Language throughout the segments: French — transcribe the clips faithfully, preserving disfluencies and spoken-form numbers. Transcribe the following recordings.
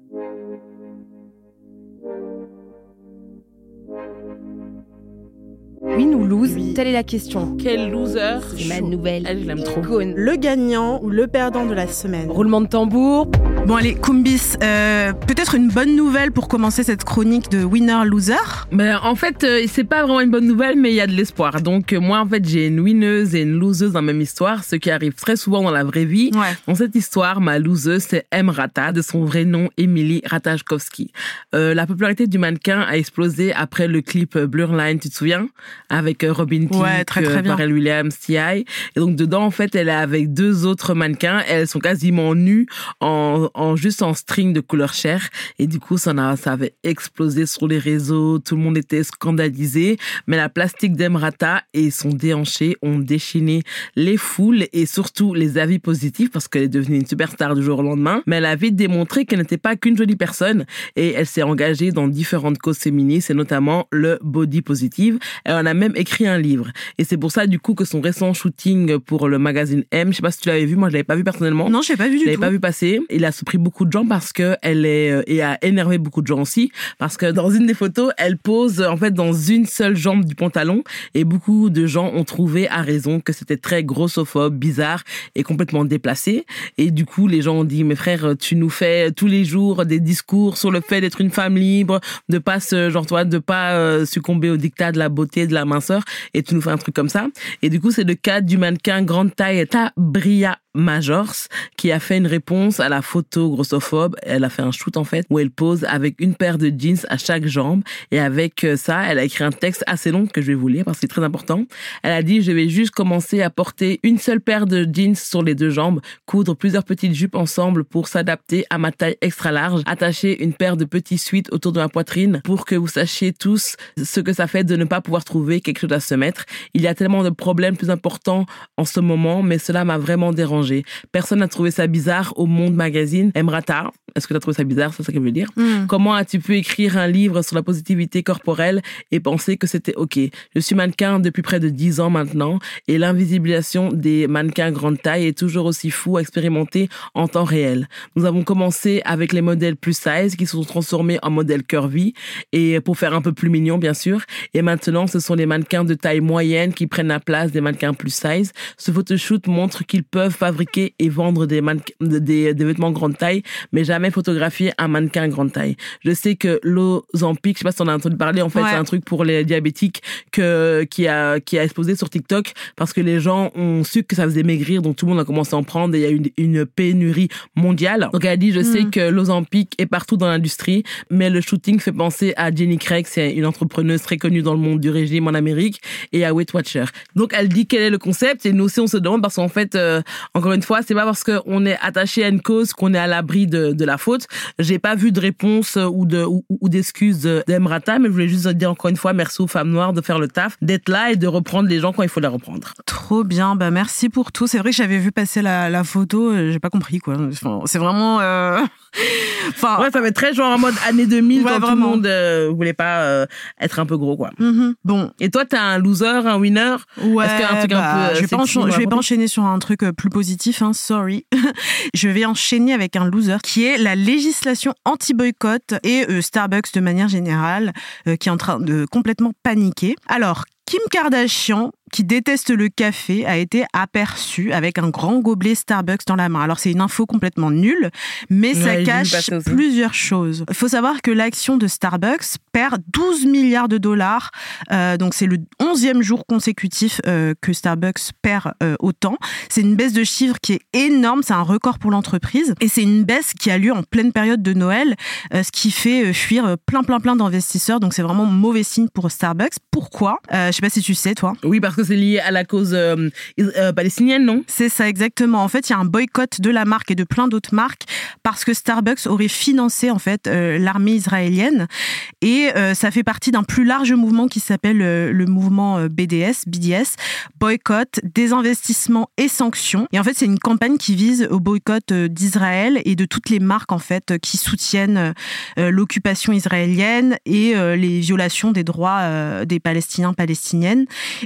Win ou lose, oui. Telle est la question. Quel loser? C'est ma nouvelle. Elle, je l'aime trop. Icône. Le gagnant ou le perdant de la semaine. Roulement de tambour. Bon allez, Kumbis, euh, peut-être une bonne nouvelle pour commencer cette chronique de winner-loser. Ben, en fait, euh, c'est pas vraiment une bonne nouvelle, mais il y a de l'espoir. Donc euh, moi, en fait, j'ai une winneuse et une loseuse dans la même histoire, ce qui arrive très souvent dans la vraie vie. Ouais. Dans cette histoire, ma loseuse, c'est M. Rata, de son vrai nom, Emily Ratajkowski. Euh, la popularité du mannequin a explosé après le clip Blur Line, tu te souviens? Avec euh, Robin Thicke, ouais, très, très euh, bien. Pharrell Williams, T I. Et donc dedans, en fait, elle est avec deux autres mannequins. Elles sont quasiment nues, en, en juste en string de couleur chair. Et du coup, ça, a, ça avait explosé sur les réseaux. Tout le monde était scandalisé. Mais la plastique d'Emrata et son déhanché ont déchaîné les foules et surtout les avis positifs parce qu'elle est devenue une superstar du jour au lendemain. Mais elle a vite démontré qu'elle n'était pas qu'une jolie personne et elle s'est engagée dans différentes causes féministes et notamment le body positive. Elle en a même écrit un livre. Et c'est pour ça, du coup, que son récent shooting pour le magazine M, je sais pas si tu l'avais vu, moi je l'avais pas vu personnellement. Non, je l'ai pas vu du je l'avais tout. pas vu passer. Il a surpris beaucoup de gens parce que elle est, et a énervé beaucoup de gens aussi, parce que dans une des photos, elle pose, en fait, dans une seule jambe du pantalon et beaucoup de gens ont trouvé à raison que c'était très grossophobe, bizarre et complètement déplacé. Et du coup, les gens ont dit, mais frère, tu nous fais tous les jours des discours sur le fait d'être une femme libre, de pas se, genre, toi, de pas euh, succomber au dictat de la beauté, de la minceur, et tu nous fais un truc comme ça. Et du coup, c'est le cas du mannequin grande taille Tabria Majors qui a fait une réponse à la photo grossophobe. Elle a fait un shoot en fait où elle pose avec une paire de jeans à chaque jambe et avec ça, elle a écrit un texte assez long que je vais vous lire parce que c'est très important. Elle a dit: je vais juste commencer à porter une seule paire de jeans sur les deux jambes, coudre plusieurs petites jupes ensemble pour s'adapter à ma taille extra large, attacher une paire de petits sweats autour de ma poitrine pour que vous sachiez tous ce que ça fait de ne pas pouvoir trouver quelque chose à se mettre. Il y a tellement de problèmes plus importants en ce moment, mais cela m'a vraiment dérangé. Personne n'a trouvé ça bizarre au Monde Magazine. Emrata, est-ce que tu as trouvé ça bizarre? C'est ça qu'elle veut dire. Mm. Comment as-tu pu écrire un livre sur la positivité corporelle et penser que c'était OK? Je suis mannequin depuis près de dix ans maintenant et l'invisibilisation des mannequins grande taille est toujours aussi fou à expérimenter en temps réel. Nous avons commencé avec les modèles plus size qui se sont transformés en modèles curvy et pour faire un peu plus mignon, bien sûr. Et maintenant, ce sont les mannequins de taille moyenne qui prennent la place des mannequins plus size. Ce photoshoot montre qu'ils peuvent fabriquer et vendre des, mannequins, des, des vêtements grande taille, mais jamais photographier un mannequin grande taille. Je sais que l'Ozempic, je sais pas si on a entendu parler, en fait, ouais. C'est un truc pour les diabétiques que, qui a, qui a explosé sur TikTok parce que les gens ont su que ça faisait maigrir, donc tout le monde a commencé à en prendre et il y a eu une, une pénurie mondiale. Donc elle a dit, je mmh. sais que l'Ozempic est partout dans l'industrie, mais le shooting fait penser à Jenny Craig, c'est une entrepreneuse très connue dans le monde du régime en Amérique, et à Weight Watcher. Donc elle dit quel est le concept et nous aussi on se demande parce qu'en fait, euh, encore une fois, c'est pas parce qu'on est attaché à une cause qu'on est à l'abri de, de la faute. J'ai pas vu de réponse ou de ou, ou d'excuses d'Emrata, mais je voulais juste dire encore une fois merci aux femmes noires de faire le taf, d'être là et de reprendre les gens quand il faut les reprendre. Trop bien, bah merci pour tout. C'est vrai que j'avais vu passer la, la photo, j'ai pas compris quoi. Enfin, c'est vraiment. Euh... Enfin, ouais, ça fait très genre en mode année deux mille ouais, quand vraiment. Tout le monde euh, voulait pas euh, être un peu gros quoi. Mm-hmm. Bon. Et toi, t'as un loser, un winner? Ouais. Est-ce qu'il y a un truc bah, un peu je vais pas, encha- je vais pas enchaîner sur un truc plus positif, hein. Sorry. Je vais enchaîner avec un loser qui est la législation anti-boycott et euh, Starbucks de manière générale euh, qui est en train de complètement paniquer. Alors, Kim Kardashian, qui déteste le café, a été aperçue avec un grand gobelet Starbucks dans la main. Alors, c'est une info complètement nulle, mais ça ouais, cache plusieurs choses. Il faut savoir que l'action de Starbucks perd douze milliards de dollars. Euh, donc, c'est le onzième jour consécutif euh, que Starbucks perd euh, autant. C'est une baisse de chiffre qui est énorme. C'est un record pour l'entreprise. Et c'est une baisse qui a lieu en pleine période de Noël, euh, ce qui fait fuir plein, plein, plein d'investisseurs. Donc, c'est vraiment mauvais signe pour Starbucks. Pourquoi? euh, Je sais pas si tu sais, toi. Oui, parce que c'est lié à la cause euh, euh, palestinienne, non? C'est ça, exactement. En fait, il y a un boycott de la marque et de plein d'autres marques parce que Starbucks aurait financé en fait euh, l'armée israélienne et euh, ça fait partie d'un plus large mouvement qui s'appelle euh, le mouvement euh, B D S, B D S, boycott, désinvestissement et sanctions. Et en fait, c'est une campagne qui vise au boycott euh, d'Israël et de toutes les marques en fait qui soutiennent euh, l'occupation israélienne et euh, les violations des droits euh, des Palestiniens, palestiniennes. Et donc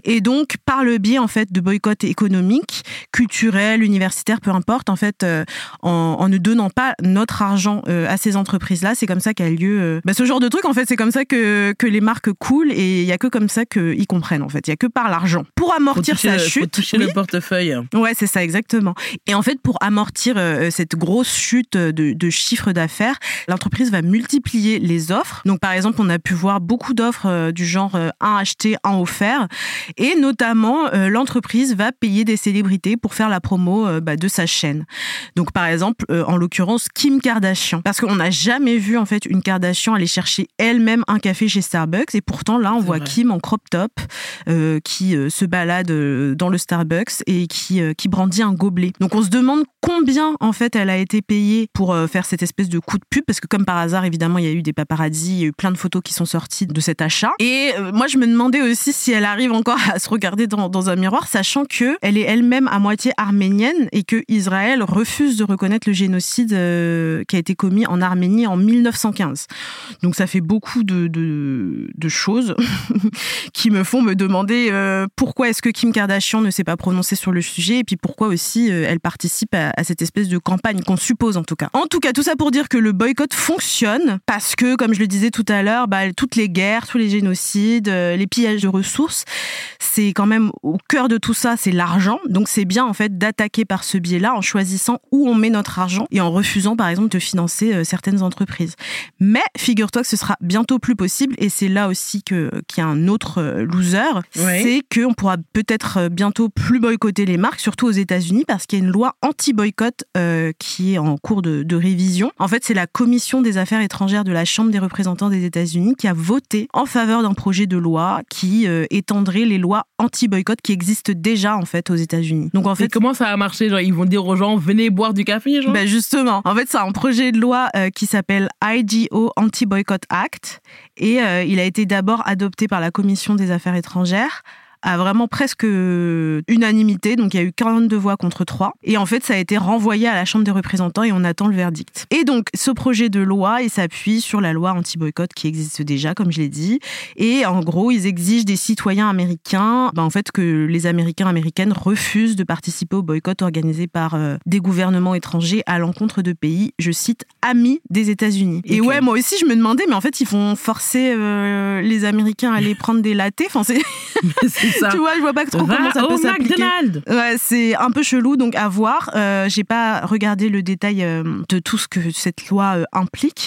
donc par le biais en fait de boycotts économiques, culturels, universitaires, peu importe, en fait, euh, en, en ne donnant pas notre argent euh, à ces entreprises-là, c'est comme ça qu'a lieu euh, bah, ce genre de truc. En fait, c'est comme ça que que les marques coulent et il y a que comme ça qu'ils comprennent. En fait, il y a que par l'argent pour amortir sa le, chute. Faut toucher oui. le portefeuille. Ouais, c'est ça exactement. Et en fait, pour amortir euh, cette grosse chute de, de chiffre d'affaires, l'entreprise va multiplier les offres. Donc, par exemple, on a pu voir beaucoup d'offres euh, du genre euh, un acheté, un offert. Et notamment, euh, l'entreprise va payer des célébrités pour faire la promo euh, bah, de sa chaîne. Donc, par exemple, euh, en l'occurrence, Kim Kardashian. Parce qu'on n'a jamais vu, en fait, une Kardashian aller chercher elle-même un café chez Starbucks. Et pourtant, là, on c'est voit vrai. Kim en crop top euh, qui euh, se balade euh, dans le Starbucks et qui, euh, qui brandit un gobelet. Donc, on se demande combien, en fait, elle a été payée pour euh, faire cette espèce de coup de pub. Parce que, comme par hasard, évidemment, il y a eu des paparazzis, il y a eu plein de photos qui sont sorties de cet achat. Et euh, moi, je me demandais aussi si elle arrive encore à se regarder dans, dans un miroir, sachant qu'elle est elle-même à moitié arménienne et que Israël refuse de reconnaître le génocide euh, qui a été commis en Arménie en mille neuf cent quinze. Donc, ça fait beaucoup de, de, de choses qui me font me demander euh, pourquoi est-ce que Kim Kardashian ne s'est pas prononcée sur le sujet et puis pourquoi aussi euh, elle participe à, à cette espèce de campagne qu'on suppose en tout cas. En tout cas, tout ça pour dire que le boycott fonctionne parce que, comme je le disais tout à l'heure, bah, toutes les guerres, tous les génocides, euh, les pillages de ressources, c'est quand même au cœur de tout ça, c'est l'argent. Donc c'est bien en fait d'attaquer par ce biais-là en choisissant où on met notre argent et en refusant par exemple de financer euh, certaines entreprises. Mais figure-toi que ce sera bientôt plus possible et c'est là aussi que qu'il y a un autre euh, loser, oui. C'est qu'on pourra peut-être bientôt plus boycotter les marques, surtout aux États-Unis, parce qu'il y a une loi anti-boycott euh, qui est en cours de, de révision. En fait, c'est la Commission des affaires étrangères de la Chambre des représentants des États-Unis qui a voté en faveur d'un projet de loi qui euh, étendrait les lois anti-boycott qui existent déjà en fait aux États-Unis. Donc en fait, et comment ça va marcher? Genre, ils vont dire aux gens venez boire du café, genre? Ben justement, en fait, c'est un projet de loi euh, qui s'appelle I G O Anti-Boycott Act et euh, il a été d'abord adopté par la Commission des affaires étrangères à vraiment presque unanimité, donc il y a eu quarante-deux voix contre trois. Et en fait, ça a été renvoyé à la Chambre des représentants et on attend le verdict. Et donc, ce projet de loi, il s'appuie sur la loi anti-boycott qui existe déjà, comme je l'ai dit. Et en gros, ils exigent des citoyens américains, ben, en fait, que les Américains américaines refusent de participer au boycott organisé par euh, des gouvernements étrangers à l'encontre de pays, je cite, amis des États-Unis. Okay. Et ouais, moi aussi, je me demandais, mais en fait, ils vont forcer euh, les Américains à aller prendre des lattés. Enfin, c'est... c'est ça. Tu vois, je vois pas trop Va comment ça peut s'appliquer. McDonald's. Ouais, c'est un peu chelou, donc à voir. Euh, j'ai pas regardé le détail euh, de tout ce que cette loi euh, implique.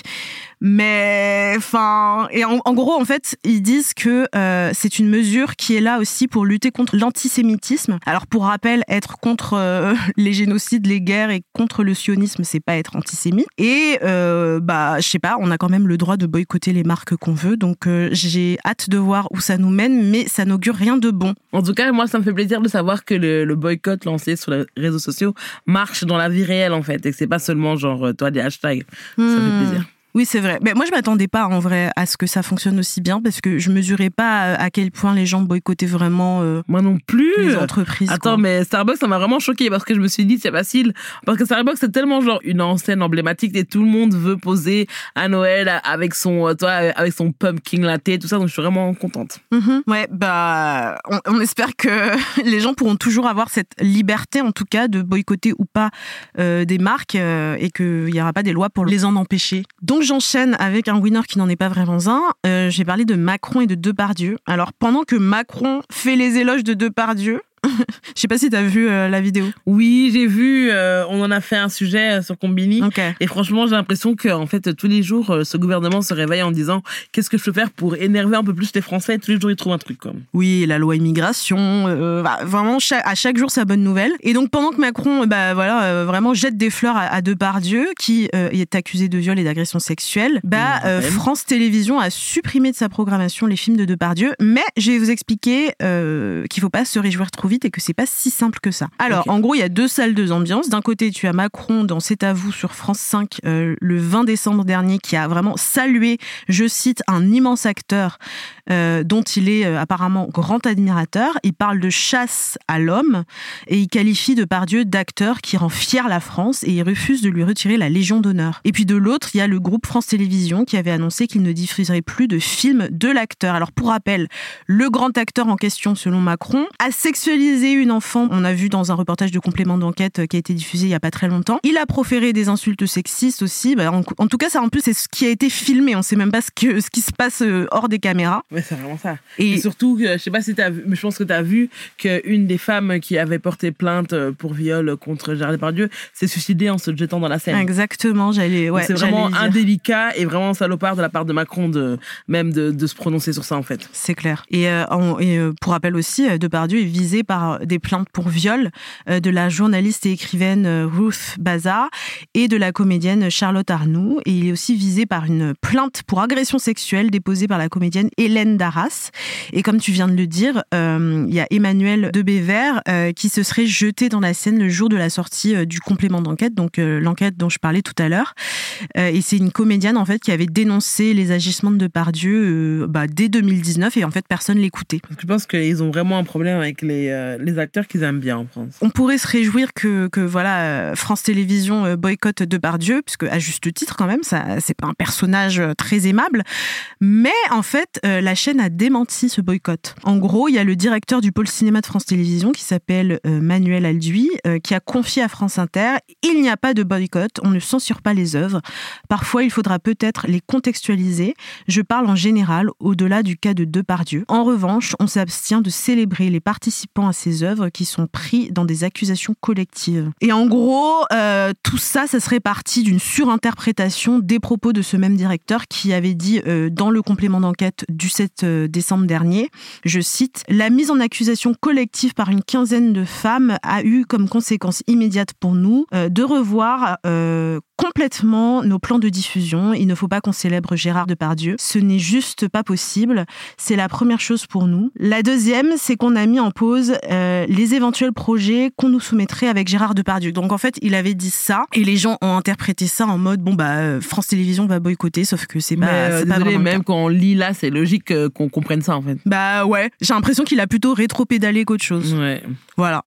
Mais, enfin, et en, en gros, en fait, ils disent que euh, c'est une mesure qui est là aussi pour lutter contre l'antisémitisme. Alors, pour rappel, être contre euh, les génocides, les guerres et contre le sionisme, c'est pas être antisémite. Et, euh, bah, je sais pas, on a quand même le droit de boycotter les marques qu'on veut. Donc, euh, j'ai hâte de voir où ça nous mène, mais ça n'augure rien de bon. En tout cas, moi, ça me fait plaisir de savoir que le, le boycott lancé sur les réseaux sociaux marche dans la vie réelle, en fait, et que c'est pas seulement genre, toi, des hashtags. Mmh. Ça fait plaisir. Oui, c'est vrai. Mais moi, je m'attendais pas, en vrai, à ce que ça fonctionne aussi bien, parce que je mesurais pas à quel point les gens boycottaient vraiment euh, moi non plus. Les entreprises. Attends, quoi. Mais Starbucks, ça m'a vraiment choquée, parce que je me suis dit, c'est facile. Parce que Starbucks, c'est tellement genre une enseigne emblématique, et tout le monde veut poser à Noël avec son, toi, avec son pumpkin latte, tout ça, donc je suis vraiment contente. Mm-hmm. Ouais, bah, on, on espère que les gens pourront toujours avoir cette liberté, en tout cas, de boycotter ou pas euh, des marques, euh, et qu'il y aura pas des lois pour les en empêcher. Donc, j'enchaîne avec un winner qui n'en est pas vraiment un. Euh, j'ai parlé de Macron et de Depardieu. Alors, pendant que Macron fait les éloges de Depardieu, je sais pas si t'as vu euh, la vidéo. Oui, j'ai vu. Euh, on en a fait un sujet sur Combini. Okay. Et franchement, j'ai l'impression que en fait, tous les jours, euh, ce gouvernement se réveille en disant qu'est-ce que je peux faire pour énerver un peu plus les Français. Et tous les jours, ils trouvent un truc comme. Oui, la loi immigration. Euh, bah, vraiment, chaque, à chaque jour, sa bonne nouvelle. Et donc, pendant que Macron, bah voilà, euh, vraiment jette des fleurs à, à Depardieu, qui euh, est accusé de viol et d'agression sexuelle, bah euh, France Télévisions a supprimé de sa programmation les films de Depardieu. Mais je vais vous expliquer euh, qu'il faut pas se réjouir trop vite et que c'est pas si simple que ça. Alors, okay. En gros, il y a deux salles, deux ambiances. D'un côté, tu as Macron dans C'est à vous sur France cinq euh, le vingt décembre dernier qui a vraiment salué, je cite, un immense acteur euh, dont il est euh, apparemment grand admirateur. Il parle de chasse à l'homme et il qualifie Depardieu d'acteur qui rend fier la France et il refuse de lui retirer la Légion d'honneur. Et puis de l'autre, il y a le groupe France Télévisions qui avait annoncé qu'il ne diffuserait plus de films de l'acteur. Alors pour rappel, le grand acteur en question, selon Macron, a sexualisé une enfant. On a vu dans un reportage de Complément d'enquête qui a été diffusé il y a pas très longtemps. Il a proféré des insultes sexistes aussi. Bah, en, en tout cas, ça en plus c'est ce qui a été filmé. On sait même pas ce, que, ce qui se passe hors des caméras. Mais c'est vraiment ça. Et, et surtout, je sais pas si t'as vu, mais je pense que t'as vu qu'une des femmes qui avait porté plainte pour viol contre Gérard Depardieu s'est suicidée en se jetant dans la Seine. Exactement, j'allais. Ouais, c'est vraiment indélicat et vraiment salopard de la part de Macron de même de, de se prononcer sur ça en fait. C'est clair. Et, euh, en, et euh, pour rappel aussi, Depardieu est visé par des plaintes pour viol euh, de la journaliste et écrivaine Ruth Bazar et de la comédienne Charlotte Arnoux. Et il est aussi visé par une plainte pour agression sexuelle déposée par la comédienne Hélène Darras. Et comme tu viens de le dire, euh, il y a Emmanuel Debévert euh, qui se serait jeté dans la Seine le jour de la sortie euh, du complément d'enquête, donc euh, l'enquête dont je parlais tout à l'heure. Euh, et c'est une comédienne en fait qui avait dénoncé les agissements de Depardieu euh, bah, dès deux mix dix-neuf et en fait personne l'écoutait. Je pense qu'ils ont vraiment un problème avec les, euh, les acteurs qu'ils aiment bien en France. On pourrait se réjouir que, que voilà, France Télévisions boycotte Depardieu, puisque à juste titre quand même, ça, c'est pas un personnage très aimable. Mais en fait, euh, la chaîne a démenti ce boycott. En gros, il y a le directeur du pôle cinéma de France Télévisions qui s'appelle euh, Manuel Alduy, euh, qui a confié à France Inter « Il n'y a pas de boycott, on ne censure pas les œuvres. Parfois, il faudra peut-être les contextualiser. Je parle en général, au-delà du cas de Depardieu. En revanche, on s'abstient de célébrer les participants à ces œuvres qui sont pris dans des accusations collectives. » Et en gros, euh, tout ça, ça serait parti d'une surinterprétation des propos de ce même directeur qui avait dit euh, dans le complément d'enquête du sept décembre dernier, je cite, « La mise en accusation collective par une quinzaine de femmes a eu comme conséquence immédiate pour nous euh, de revoir euh, complètement nos plans de diffusion. Il ne faut pas qu'on célèbre Gérard Depardieu. Ce n'est juste pas possible. C'est la première chose pour nous. La deuxième, c'est qu'on a mis en pause euh, les éventuels projets qu'on nous soumettrait avec Gérard Depardieu. » Donc en fait, il avait dit ça et les gens ont interprété ça en mode bon bah France Télévisions va boycotter, sauf que c'est pas, Mais, c'est désolé, pas vraiment même quand on lit là, c'est logique qu'on comprenne ça en fait. Bah ouais, j'ai l'impression qu'il a plutôt rétro-pédalé qu'autre chose. Ouais. Voilà.